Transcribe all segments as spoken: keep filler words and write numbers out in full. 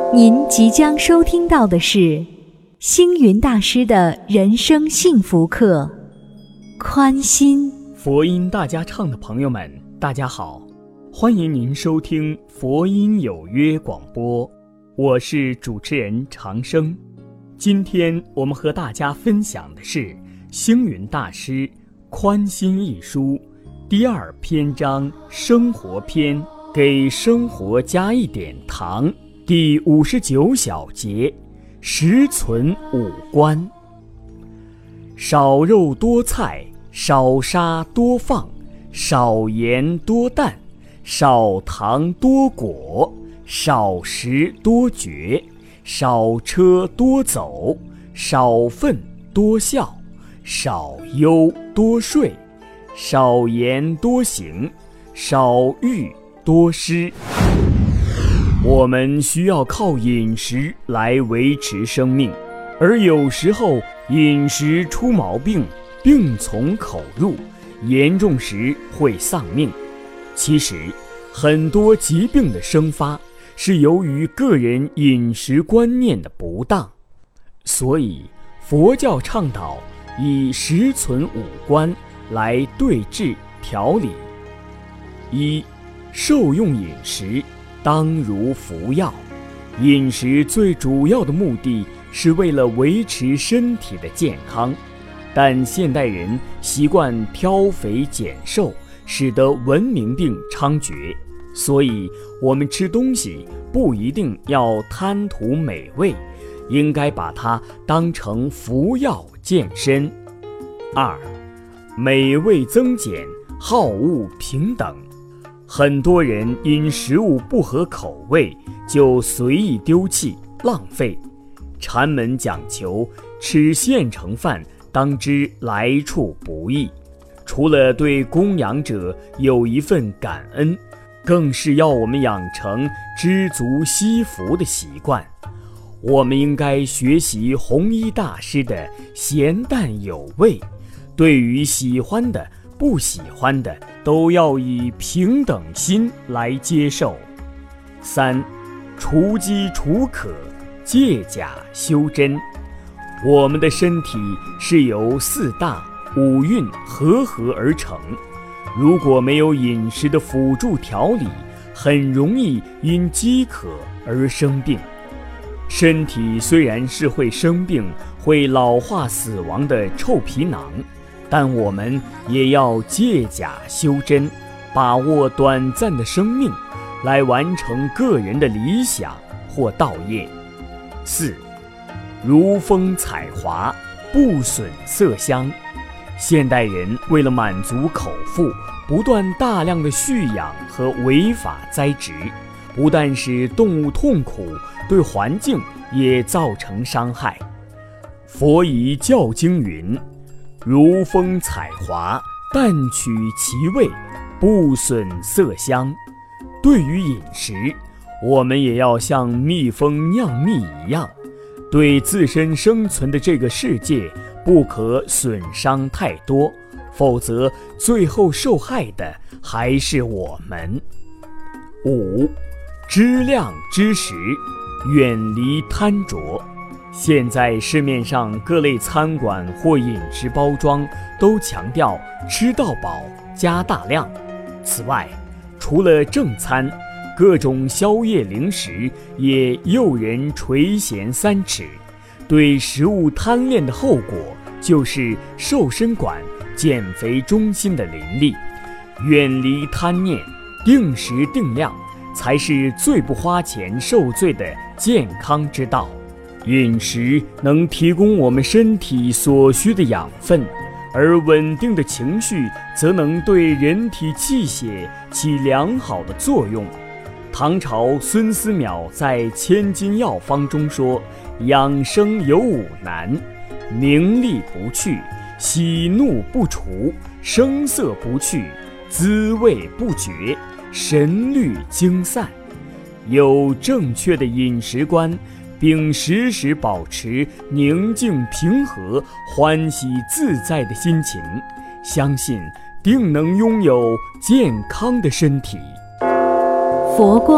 您即将收听到的是星云大师的人生幸福课，宽心。 佛音大家唱的朋友们，大家好，欢迎您收听佛音有约广播，我是主持人长生。今天我们和大家分享的是星云大师《宽心》一书第二篇章生活篇，给生活加一点糖，第五十九小节，实存五观。少肉多菜，少沙多放，少盐多蛋，少糖多果，少食多觉，少车多走，少愤多笑，少忧多睡，少言多行，少欲多施。我们需要靠饮食来维持生命，而有时候饮食出毛病，病从口入，严重时会丧命。其实很多疾病的生发是由于个人饮食观念的不当，所以佛教倡导以实存五观来对治调理。一、受用饮食当如服药。饮食最主要的目的是为了维持身体的健康，但现代人习惯挑肥拣瘦，使得文明病猖獗，所以我们吃东西不一定要贪图美味，应该把它当成服药健身。二、美味增减，好恶平等。很多人因食物不合口味就随意丢弃浪费。禅门讲求吃现成饭当知来处不易，除了对供养者有一份感恩，更是要我们养成知足惜福的习惯。我们应该学习弘一大师的咸淡有味，对于喜欢的不喜欢的都要以平等心来接受。三、除饥除渴，借假修真。我们的身体是由四大五蕴合合而成，如果没有饮食的辅助调理，很容易因饥渴而生病。身体虽然是会生病、会老化死亡的臭皮囊，但我们也要借假修真，把握短暂的生命，来完成个人的理想或道业。四、如风采华，不损色香。现代人为了满足口腹，不断大量的蓄养和违法栽植，不但使动物痛苦，对环境也造成伤害。佛遗教经云：如风采华，淡取其味，不损色香。对于饮食，我们也要像蜜蜂酿蜜一样，对自身生存的这个世界不可损伤太多，否则最后受害的还是我们。五、知量知时，远离贪着。现在市面上各类餐馆或饮食包装都强调吃到饱加大量。此外，除了正餐，各种宵夜零食也诱人垂涎三尺。对食物贪恋的后果就是瘦身馆、减肥中心的林立。远离贪念，定时定量，才是最不花钱受罪的健康之道。饮食能提供我们身体所需的养分，而稳定的情绪则能对人体气血起良好的作用。唐朝孙思邈在《千金药方》中说：养生有五难，名利不去，喜怒不除，声色不去，滋味不绝，神虑精散。有正确的饮食观，并时时保持宁静平和、欢喜自在的心情，相信定能拥有健康的身体。 佛光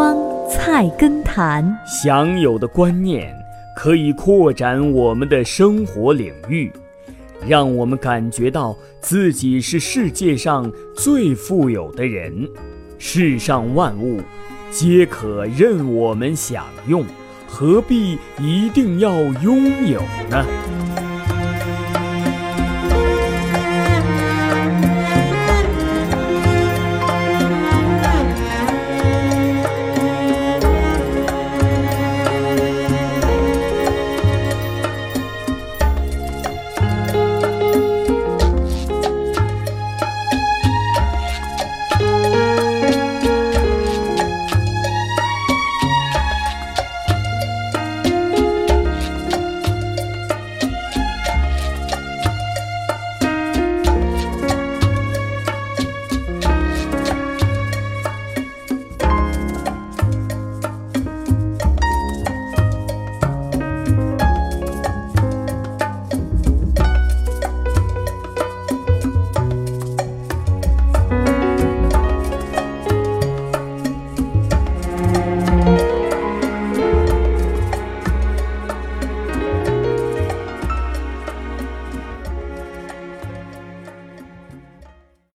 菜根谭。 享有的观念可以扩展我们的生活领域，让我们感觉到自己是世界上最富有的人。世上万物皆可任我们享用，何必一定要拥有呢？